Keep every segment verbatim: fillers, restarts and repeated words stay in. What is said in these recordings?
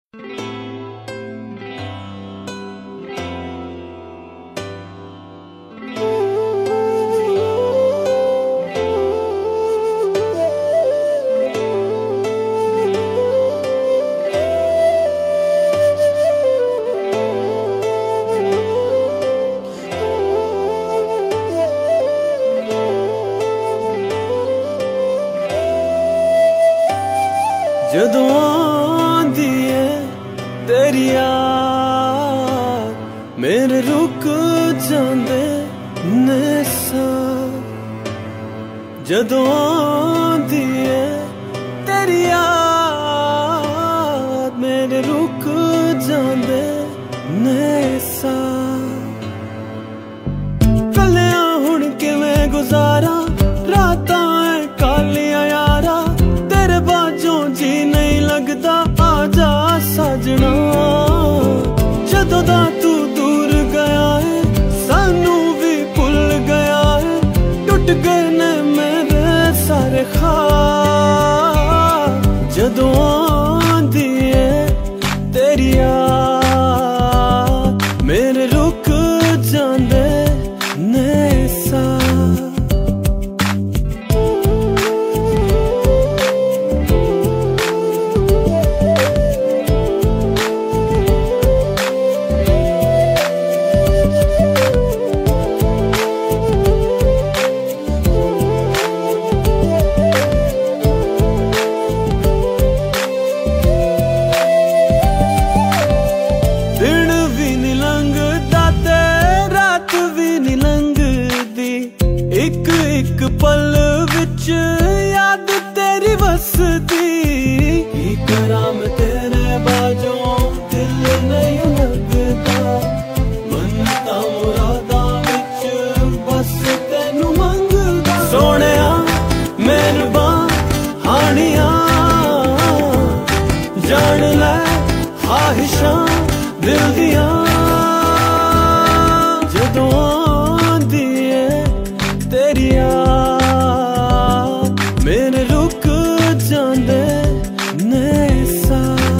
जदों आंदी है तेरी याद मेरे रुक जांदे ने सां। जदों आंदी है तेरी याद मेरे रुक जांदे ने सां। कलियां हुण किवें गुजारा रातां ऐ कालियां यारा तेरे बाजों जी नहीं लगदा आजा सजना। जदों दा तू दूर गया है सानू भी भुल गया है टुट गए ने मेरे सारे ख्वाब। जदों आंदी है तेरी याद मेरे रुक जांदे ने सां। एक एक पल विच याद तेरी वसदी की करां मैं तेरे बाजों दिल नहीं लगदा। मन्नता मुरादा विच बस तेनू मंगदा सोहणिया मेहरबान हानिया जान लै ख्वाहिशां दिल दियां। जदों आंदी है तेरी याद मेरे रुक जांदे ने सां।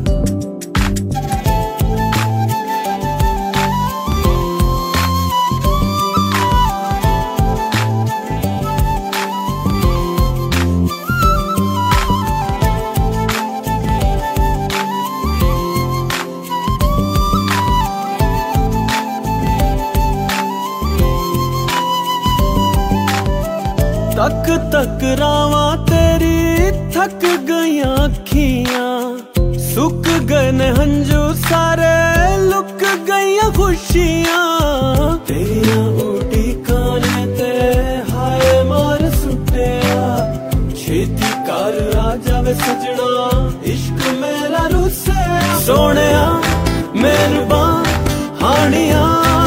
तक तक रावां तेरी थक गईयां अखियां सुक गए ने हंजू सारे लुक गईयां खुशियां। तेरियां उड़ीकां ने ते हाय मार सुटिया छेती कर आ जावे सजना इश्क मेरा रुसे। सोहणिया मेहरबान हानिया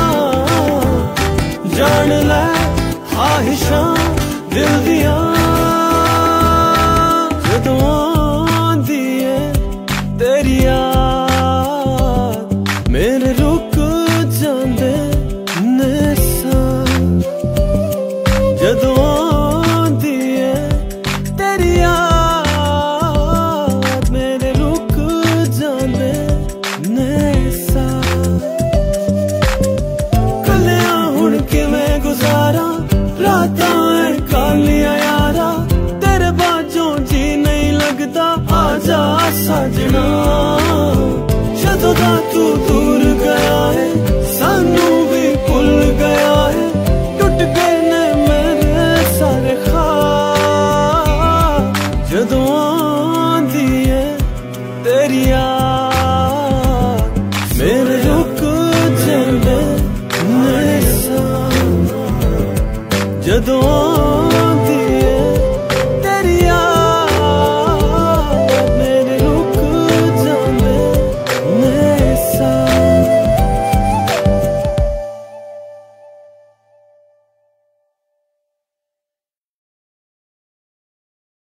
जान लै ख्वाहिशां दिल दियां। जदों आंदी है तेरी याद मेरे रुक जांदे ने सां। जदों आंदी है तेरी याद मेरे रुक जांदे ने सां। कलियां हुण किवें गुजारा रातां कालियां यारा तेरे बाजों जी नहीं लगदा आजा सजना। जदों दा तू